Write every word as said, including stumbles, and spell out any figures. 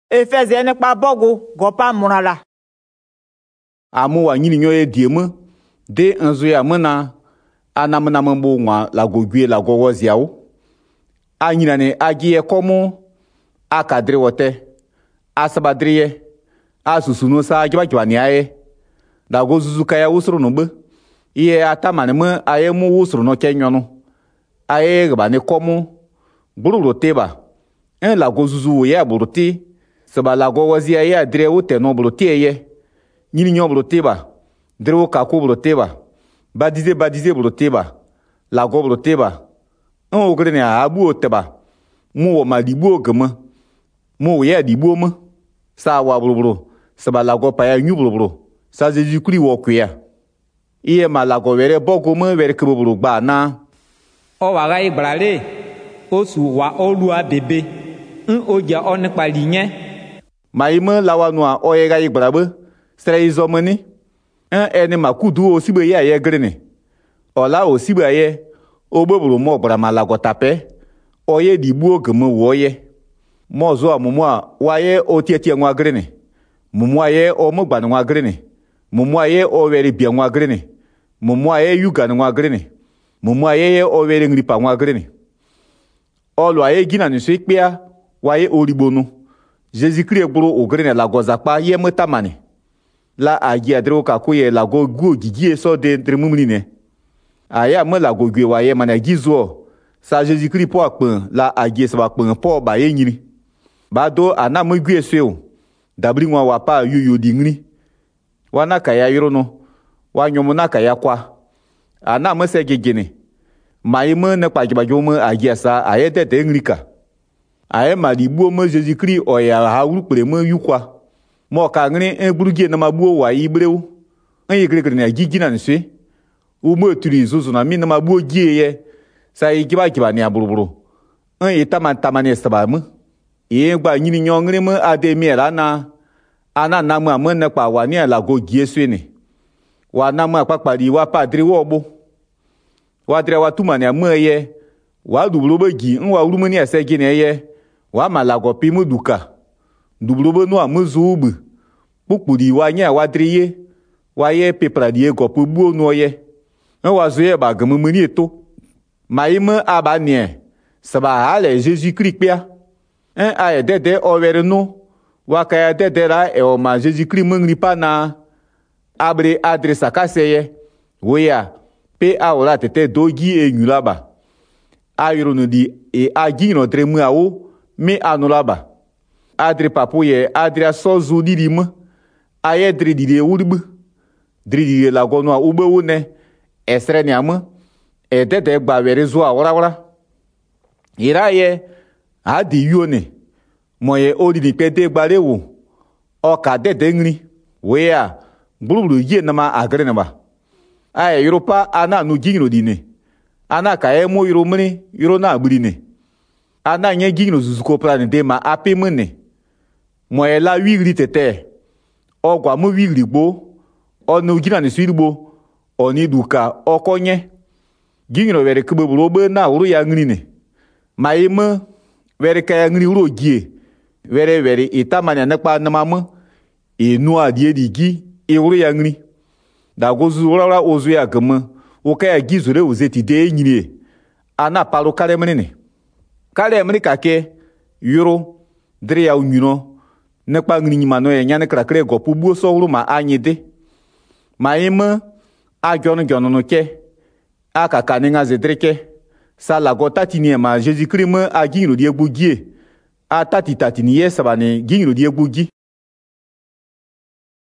Efezienne pa bogo gopa munala. Amu wa nyini nyoye diemu de nzo ya mena anamna mambo nwa la gogwe la gowoziawo. Anyina ne agiye komu akadre wote asabadriye asusuno sa agiba jwani aye da gozuzu kaya usuru no be iye atamane me aye mu usuru no kenyonu aye gba ne komu bururo teba en la gozuzu ye buruti seba la gowozia ye adre wote no buruti ye nyini nyo buruteba drewo kako buruteba badize badize buruteba la go buruteba en ogre ne abu oteba mu wo madibu ogema mu ye dibu mu sa wa buruburu seba la go pa ya nyu buruburu sa Jésus Christ wo kuya iye ma la go were bogo mu were keburu gba na o wa ga ibrale o su wa olua bebe n oja on pa linye maime lawa no a o ye ga ibrabe sere izomani en eni makudu o sibe ya ye grene ola o sibe ye o boburu mo gbara ma la go tape o ye dibu ogema wo ye mo zo amumu a wa ye o tietie nwa grene mumu aye o mo gba nwa grene mumu aye o were bia nwa grene mumu aye yuga nwa grene mumu aye o were ngripa nwa grene olu aye gina ni so ipea wa ye oribonu Jésus Christ gburu o grene la gozapa ye metamane la agi adro ka ko ye la go gu gigi so de dremumni ne aya me la go gwe wa ye mana gizo sa Jésus Christ po apun la agi se ba pun po ba ye nyini ba do ana me gwe so dabri nwa wa pa yuyu dingri wana ka ya yiro no wa nyomu na ka ya kwa ana me se gegene mai me ne pa gibajo me agi asa aye de de ngrika aye ma di buo me Jésus Christ o ya ha wuru pere me yukwa mo ka ngri en burugie na mabuo wa ibrewu en yigre na gigi na nse u mo turi zuzu na mi na mabuo gie ye sa yigiba giba ni aburuburu en yitama tama ne saba mu e gba nyini nyongri mu ade mi era na ana na mu amu na pa wa ni la go gie su ni wa na mu apapa di wa padri wo bo wa dre wa tuma ni amu ye wa dubulu be gi en wa wuru ni ese gi ne ye wa malago pi mu duka dublobo no amuzubu pukpudi wa nya wa driye wa ye pepradie gopu buo no ye en wa zo ye ba gamumuni eto maime abanie saba ale Jésus Christ pia en aye dede o were no wa ka ya dede ra e o ma Jésus Christ mungri pa na abre adresa kaseye woya pe aura tete dogi e nyulaba ayro no di e agi no tremu awo mi anulaba adri papu ye adria sozu didim aye dri dide urbu dri dide la gono a ube une esre ni am e dede gba were zo awra awra ira ye adi yone moye odi ni pede gbare wo o ka dede ngri we a gbulubulu ye na ma agre na ba aye europa ana nu gingino dine ana ka e mo yiro mri yiro na agbiri ne ana nye gingino zuzuko plan de ma ape mne moye la wigri tete ogwa mu wigri gbo onu gina ni swirbo oni duka okonye gingiro were kubeburo be na uru ya ngrine maime were ka ya ngri uru gie were were itamanya nakpa namamu enu adie digi e uru ya ngri da gozu ura ozu ya gama o ka ya gizure uzeti de nyire ana palo kare mrine kare mri kake yuro dre ya unyuno nekpa ngri nyima no ye nyane krakre gopu buo so wuru ma anyide ma ime agyon gyon no ke aka kaninga zedreke sala go tatini ma Jésus Christ me agiro die gbugie a tati tati ni yesaba ni giro die gbugi